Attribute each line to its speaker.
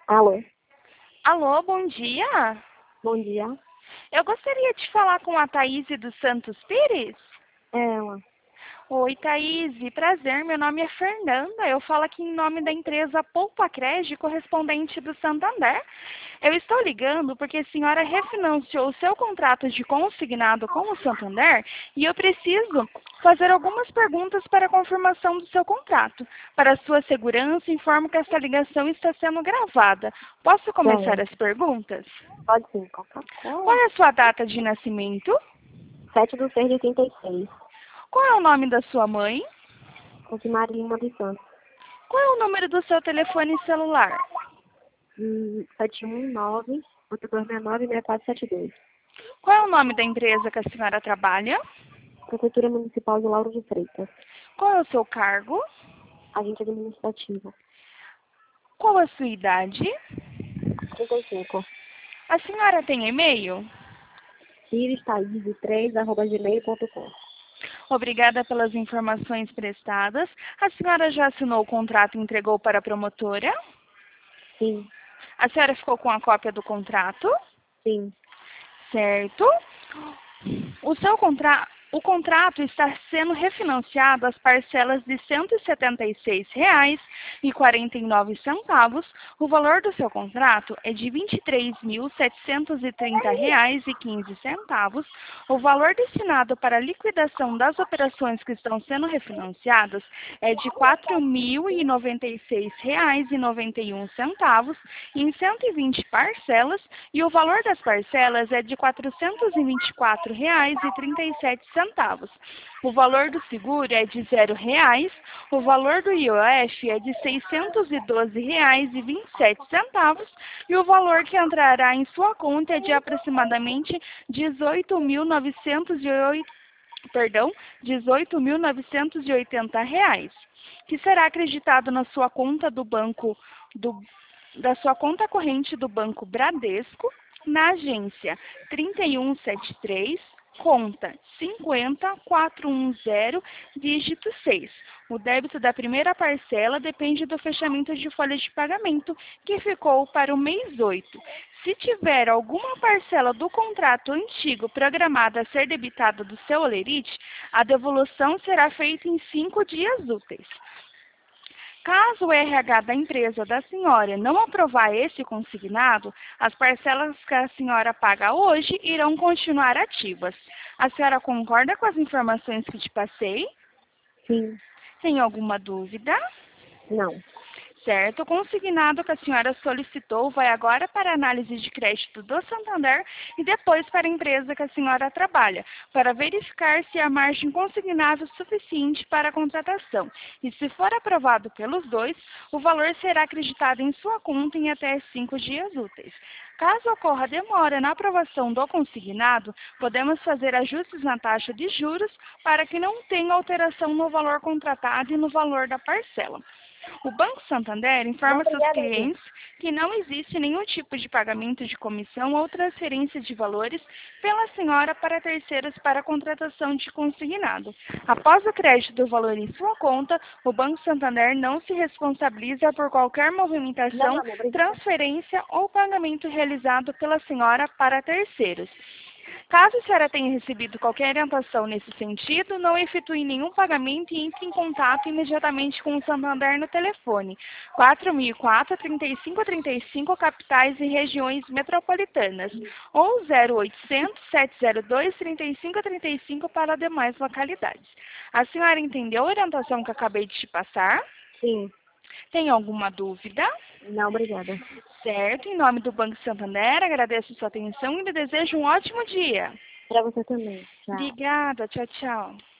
Speaker 1: Alô,
Speaker 2: Alô, bom dia.
Speaker 1: bom dia.
Speaker 2: Eu gostaria de falar com a Thaís dos Santos Pires.
Speaker 1: É ela.
Speaker 2: Oi, Thaís, prazer, meu nome é Fernanda. Eu falo aqui em nome da empresa Poupa Crédito, correspondente do Santander. Eu estou ligando porque a senhora refinanciou o seu contrato de consignado com o Santander e eu preciso fazer algumas perguntas para a confirmação do seu contrato. Para sua segurança, informo que essa ligação está sendo gravada. Posso começar
Speaker 1: Certo.
Speaker 2: as perguntas?
Speaker 1: Pode sim,
Speaker 2: Qual
Speaker 1: Coca-Cola.
Speaker 2: é a sua data de nascimento?
Speaker 1: 7/6/86.
Speaker 2: Qual é o nome da sua mãe?
Speaker 1: Rosemary Lima dos Santos.
Speaker 2: Qual é o número do seu telefone celular?
Speaker 1: 719-8269-6472.
Speaker 2: Qual é o nome da empresa que a senhora trabalha?
Speaker 1: Prefeitura Municipal de Lauro de Freitas.
Speaker 2: Qual é o seu cargo?
Speaker 1: Agente administrativo.
Speaker 2: Qual a sua idade?
Speaker 1: 35.
Speaker 2: A senhora tem e-mail?
Speaker 1: Iris3@gmail.com.
Speaker 2: Obrigada pelas informações prestadas. A senhora já assinou o contrato e entregou para a promotora?
Speaker 1: Sim,
Speaker 2: A senhora ficou com a cópia do contrato?
Speaker 1: sim.
Speaker 2: Certo. O contrato está sendo refinanciado às parcelas de R$ 176,49. O valor do seu contrato é de R$ 23.730,15. O valor destinado para a liquidação das operações que estão sendo refinanciadas é de R$ 4.096,91 em 120 parcelas e o valor das parcelas é de R$ 424,37. O valor do seguro é de R$ 0,00, o valor do IOF é de R$ 612,27 e o valor que entrará em sua conta é de aproximadamente R$ 18.980, que será acreditado na sua conta da sua conta corrente do Banco Bradesco, na agência 3173, conta 50410, dígito 6. O débito da primeira parcela depende do fechamento de folha de pagamento, que ficou para o mês 8. Se tiver alguma parcela do contrato antigo programada a ser debitada do seu holerite, a devolução será feita em 5 dias úteis. Caso o RH da empresa da senhora não aprovar esse consignado, as parcelas que a senhora paga hoje irão continuar ativas. A senhora concorda com as informações que te passei?
Speaker 1: Sim.
Speaker 2: Tem alguma dúvida?
Speaker 1: Não.
Speaker 2: Certo, o consignado que a senhora solicitou vai agora para a análise de crédito do Santander e depois para a empresa que a senhora trabalha, para verificar se há margem consignável suficiente para a contratação. E se for aprovado pelos dois, o valor será acreditado em sua conta em até 5 dias úteis. Caso ocorra demora na aprovação do consignado, podemos fazer ajustes na taxa de juros para que não tenha alteração no valor contratado e no valor da parcela. O Banco Santander informa seus
Speaker 1: Obrigada, Iris.
Speaker 2: clientes que não existe nenhum tipo de pagamento de comissão ou transferência de valores pela senhora para terceiros para a contratação de consignado. Após o crédito do valor em sua conta, o Banco Santander não se responsabiliza por qualquer
Speaker 1: Não,
Speaker 2: movimentação,
Speaker 1: amor, obrigada.
Speaker 2: transferência ou pagamento realizado pela senhora para terceiros. Caso a senhora tenha recebido qualquer orientação nesse sentido, não efetue nenhum pagamento e entre em contato imediatamente com o Santander no telefone 4004-3535, capitais e regiões metropolitanas, ou 0800-702-3535 para demais localidades. A senhora entendeu a orientação que acabei de te passar?
Speaker 1: Sim.
Speaker 2: Tem alguma dúvida?
Speaker 1: Não, obrigada.
Speaker 2: Certo, em nome do Banco Santander, agradeço sua atenção e lhe desejo um ótimo dia.
Speaker 1: Para você também. Tchau.
Speaker 2: Obrigada, tchau, tchau.